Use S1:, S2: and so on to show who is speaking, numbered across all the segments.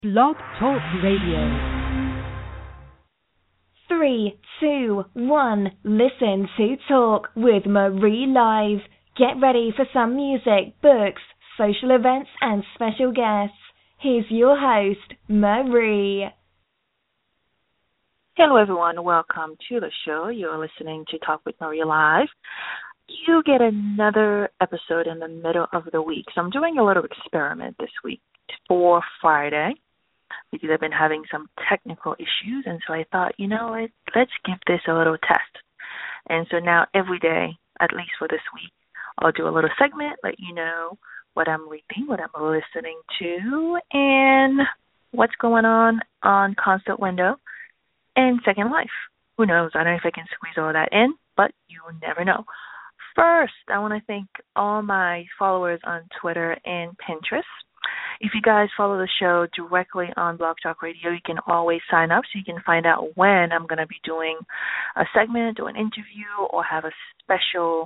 S1: Blog Talk Radio.
S2: 3, 2, 1, listen to Talk with Marie Live. Get ready for some music, books, social events, and special guests. Here's your host, Marie.
S3: Hello, everyone. Welcome to the show. You're listening to Talk with Marie Live. You get another episode in the middle of the week. So I'm doing a little experiment this week for Friday, because I've been having some technical issues, and so I thought, let's give this a little test. And so now every day, at least for this week, I'll do a little segment, let you know what I'm reading, what I'm listening to, and what's going on Constant Window and Second Life. Who knows? I don't know if I can squeeze all that in, but you never know. First, I want to thank all my followers on Twitter and Pinterest. If you guys follow the show directly on Blog Talk Radio, you can always sign up so you can find out when I'm going to be doing a segment or an interview or have a special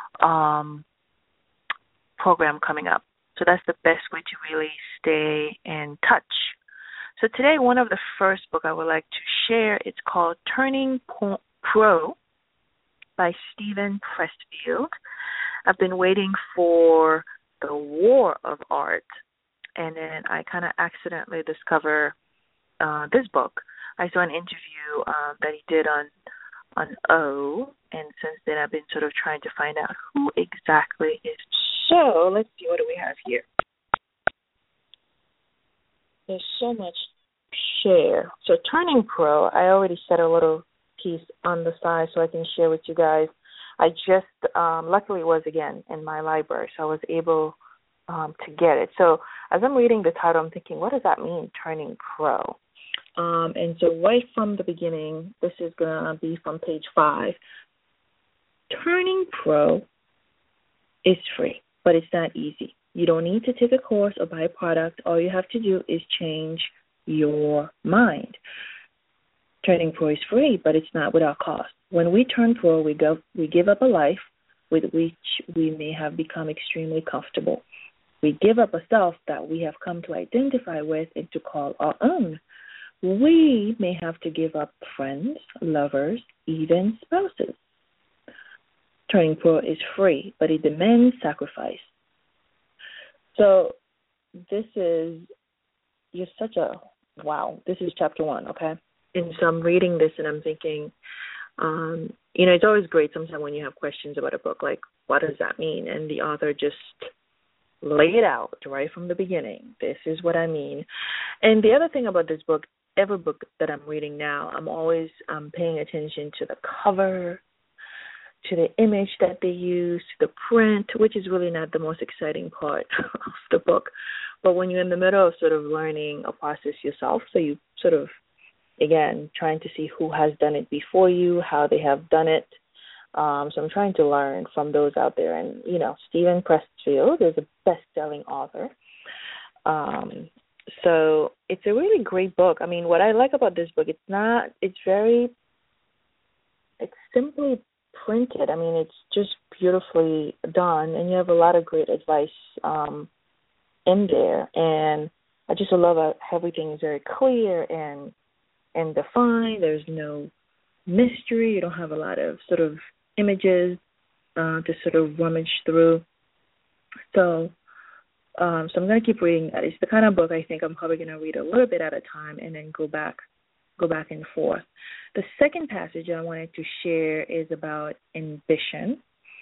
S3: program coming up. So that's the best way to really stay in touch. So today, one of the first book I would like to share, it's called Turning Pro by Steven Pressfield. I've been waiting for The War of Art, and then I kind of accidentally discovered this book. I saw an interview that he did on O, and since then I've been sort of trying to find out who exactly is. So let's see, what do we have here? There's so much share. So Turning Pro, I already set a little piece on the side so I can share with you guys. I just, luckily it was again in my library, so I was able to get it. So as I'm reading the title, I'm thinking, what does that mean, Turning Pro? And so right from the beginning, this is going to be from page 5. Turning Pro is free, but it's not easy. You don't need to take a course or buy a product. All you have to do is change your mind. Turning Pro is free, but it's not without cost. When we turn pro, we give up a life with which we may have become extremely comfortable. We give up a self that we have come to identify with and to call our own. We may have to give up friends, lovers, even spouses. Turning pro is free, but it demands sacrifice. So this is this is chapter 1, okay? And so I'm reading this and I'm thinking, it's always great sometimes when you have questions about a book, like, what does that mean? And the author just lay it out right from the beginning. This is what I mean. And the other thing about this book, every book that I'm reading now, I'm always paying attention to the cover, to the image that they use, to the print, which is really not the most exciting part of the book. But when you're in the middle of sort of learning a process yourself, so you sort of, again, trying to see who has done it before you, how they have done it. So I'm trying to learn from those out there. And, Steven Pressfield is a best-selling author. So it's a really great book. I mean, what I like about this book, it's simply printed. I mean, it's just beautifully done, and you have a lot of great advice in there. And I just love how everything is very clear and defined. There's no mystery. You don't have a lot of sort of images to sort of rummage through. So I'm going to keep reading that. It's the kind of book I think I'm probably going to read a little bit at a time and then go back and forth. The second passage I wanted to share is about ambition.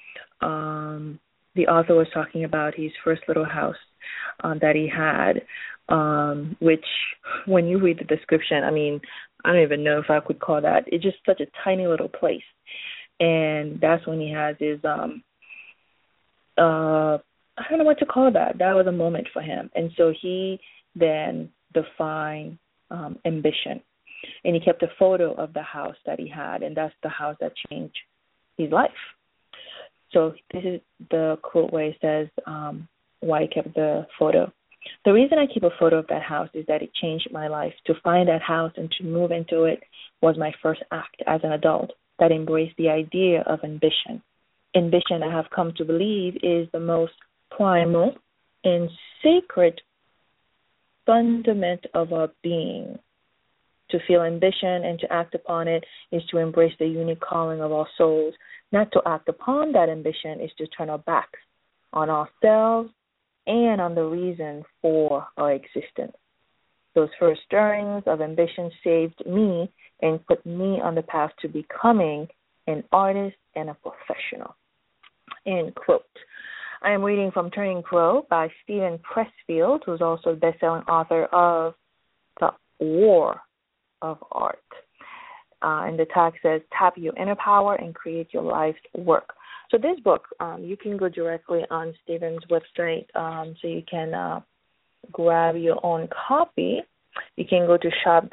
S3: The author was talking about his first little house that he had, which when you read the description, I mean, I don't even know if I could call that. It's just such a tiny little place. And that's when he has his, I don't know what to call that. That was a moment for him. And so he then defined ambition. And he kept a photo of the house that he had, and that's the house that changed his life. So this is the quote where it says why he kept the photo. The reason I keep a photo of that house is that it changed my life. To find that house and to move into it was my first act as an adult that embraced the idea of ambition. Ambition, I have come to believe, is the most primal and sacred fundament of our being. To feel ambition and to act upon it is to embrace the unique calling of our souls. Not to act upon that ambition is to turn our backs on ourselves and on the reason for our existence. Those first stirrings of ambition saved me and put me on the path to becoming an artist and a professional. End quote. I am reading from Turning Pro by Steven Pressfield, who's also the best-selling author of The War of Art. And the tag says, tap your inner power and create your life's work. So this book, you can go directly on Steven's website, so you can grab your own copy. You can go to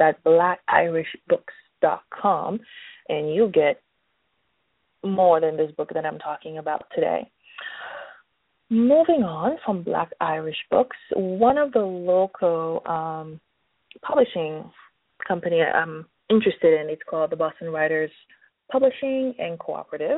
S3: shop.blackirishnbooks.com, and you'll get more than this book that I'm talking about today. Moving on from Black Irish Books, one of the local publishing company I'm interested in, it's called the Boston Writers Publishing and Cooperative.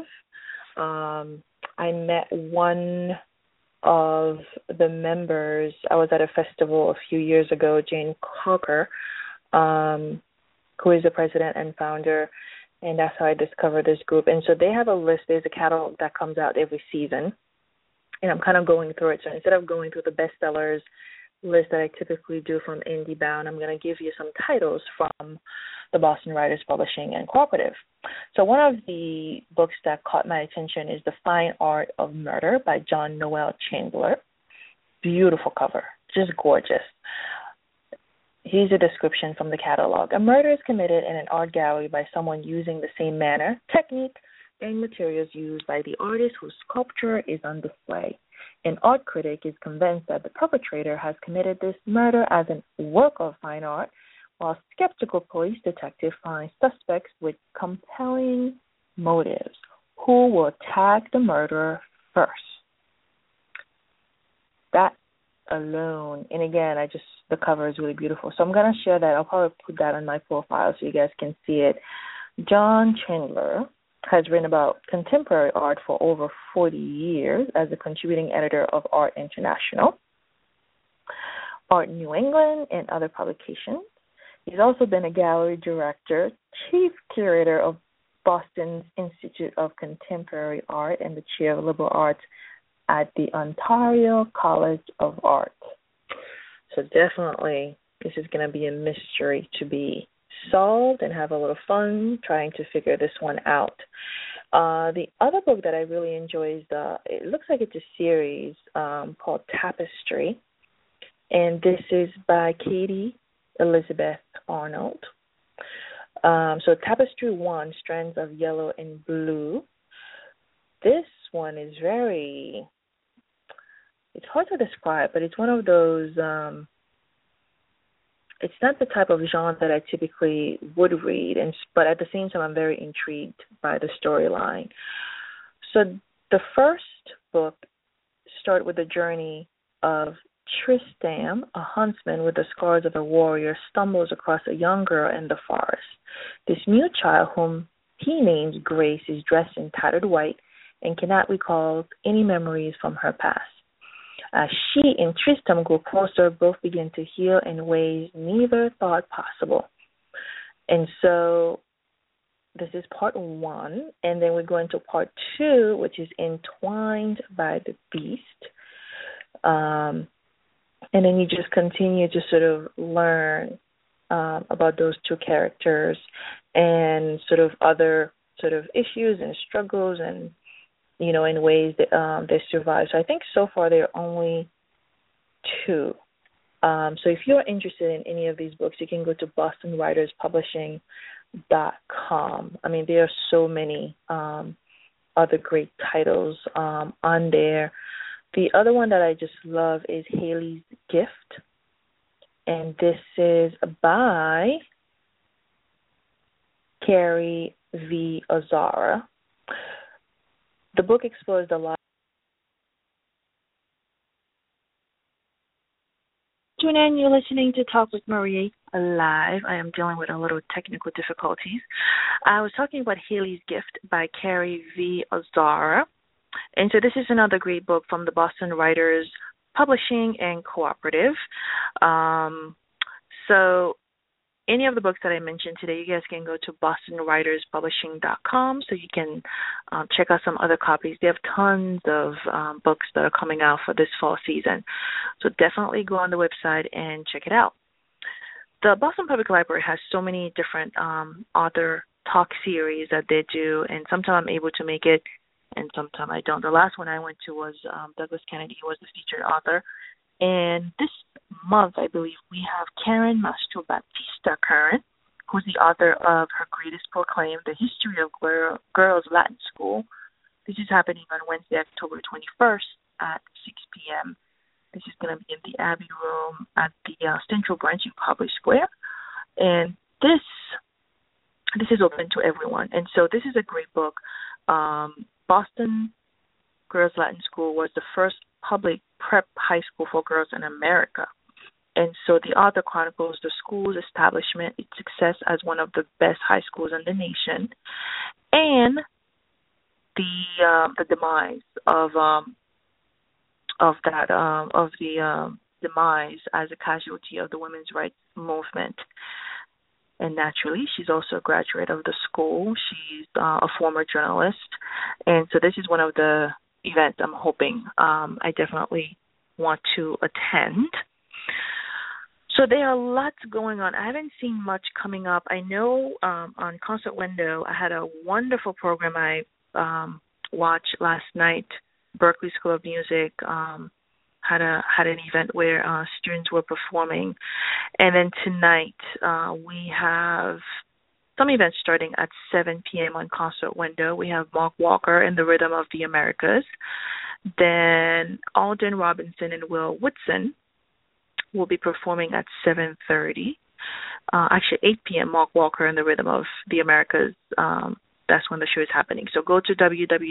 S3: I met one of the members. I was at a festival a few years ago, Jane Cocker, who is the president and founder, and that's how I discovered this group. And so they have a list. There's a catalog that comes out every season, and I'm kind of going through it. So instead of going through the bestsellers list that I typically do from IndieBound, I'm going to give you some titles from the Boston Writers Publishing and Cooperative. So one of the books that caught my attention is The Fine Art of Murder by John Noel Chandler. Beautiful cover, just gorgeous. Here's a description from the catalog. A murder is committed in an art gallery by someone using the same manner, technique, and materials used by the artist whose sculpture is on display. An art critic is convinced that the perpetrator has committed this murder as a work of fine art, while skeptical police detective finds suspects with compelling motives who will tag the murderer first. That alone, and again, the cover is really beautiful. So I'm going to share that. I'll probably put that on my profile so you guys can see it. John Chandler has written about contemporary art for over 40 years as a contributing editor of Art International, Art New England, and other publications. He's also been a gallery director, chief curator of Boston's Institute of Contemporary Art, and the chair of liberal arts at the Ontario College of Art. So definitely this is going to be a mystery to be solved and have a little fun trying to figure this one out. The other book that I really enjoy is it looks like it's a series called Tapestry, and this is by Katie Elizabeth Arnold. So Tapestry 1, Strands of Yellow and Blue. This one is it's hard to describe, but it's one of those, it's not the type of genre that I typically would read, but at the same time I'm very intrigued by the storyline. So the first book starts with the journey of Tristram, a huntsman with the scars of a warrior, stumbles across a young girl in the forest. This new child, whom he names Grace, is dressed in tattered white and cannot recall any memories from her past. As she and Tristram grow closer, both begin to heal in ways neither thought possible. And so this is part 1, and then we go into part 2, which is Entwined by the Beast. And then you just continue to sort of learn about those two characters and sort of other sort of issues and struggles and, you know, in ways that they survive. So I think so far there are only 2. So if you're interested in any of these books, you can go to bostonwriterspublishing.com. I mean, there are so many other great titles on there. The other one that I just love is Haley's Gift, and this is by Carrie V. Ozara. The book explores the life. Tune in, you're listening to Talk with Marie Live. I am dealing with a little technical difficulties. I was talking about Haley's Gift by Carrie V. Ozara. And so this is another great book from the Boston Writers publishing and cooperative. So any of the books that I mentioned today, you guys can go to bostonwriterspublishing.com so you can check out some other copies. They have tons of books that are coming out for this fall season. So definitely go on the website and check it out. The Boston Public Library has so many different author talk series that they do, and sometimes I'm able to make it and sometimes I don't. The last one I went to was Douglas Kennedy, who was the featured author. And this month, I believe, we have Karen Mastro-Baptista Curran, who's the author of her greatest proclaim, The History of Girls Latin School. This is happening on Wednesday, October 21st at 6 p.m. This is going to be in the Abbey Room at the Central Branch in Public Square. And this is open to everyone. And so this is a great book. Boston Girls Latin School was the first public prep high school for girls in America. And so the author chronicles the school's establishment, its success as one of the best high schools in the nation, and the demise of the demise as a casualty of the women's rights movement. And naturally, she's also a graduate of the school. She's a former journalist. And so this is one of the events I'm hoping I definitely want to attend. So there are lots going on. I haven't seen much coming up. I know on Concert Window, I had a wonderful program I watched last night. Berklee School of Music had an event where students were performing. And then tonight we have some events starting at 7 p.m. on Concert Window. We have Mark Walker and the Rhythm of the Americas. Then Alden Robinson and Will Woodson will be performing at 7:30. Actually, 8 p.m., Mark Walker and the Rhythm of the Americas. That's when the show is happening. So go to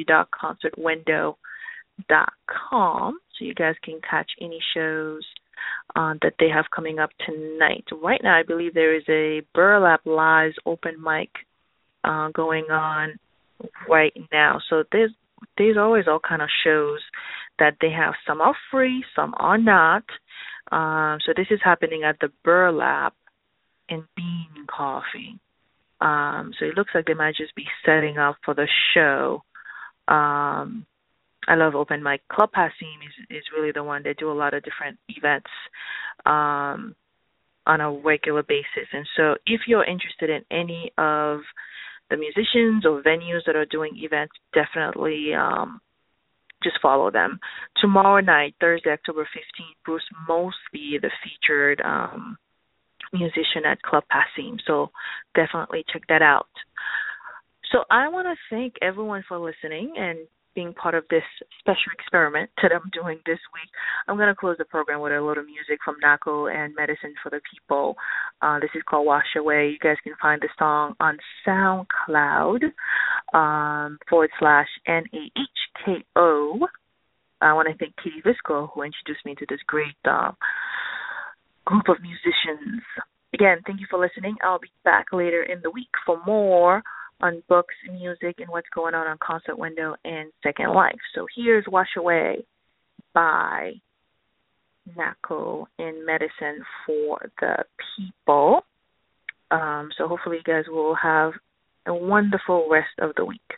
S3: www.concertwindow.com so you guys can catch any shows that they have coming up tonight. Right now, I believe there is a Burlap Lives open mic going on right now. So there's always all kind of shows that they have. Some are free, some are not. So this is happening at the Burlap and Bean Coffee. So it looks like they might just be setting up for the show. I love open mic. Club Passim is really the one. They do a lot of different events on a regular basis. And so if you're interested in any of the musicians or venues that are doing events, definitely just follow them. Tomorrow night, Thursday, October 15th, Bruce Mosby, the featured musician at Club Passim. So definitely check that out. So I want to thank everyone for listening and being part of this special experiment that I'm doing this week. I'm going to close the program with a little music from Nako and Medicine for the People. This is called Wash Away. You guys can find the song on SoundCloud /NAHKO. I want to thank Katie Visco, who introduced me to this great group of musicians. Again, thank you for listening. I'll be back later in the week for more on books, music, and what's going on Concert Window and Second Life. So here's Wash Away by Nako and Medicine for the People. So hopefully you guys will have a wonderful rest of the week.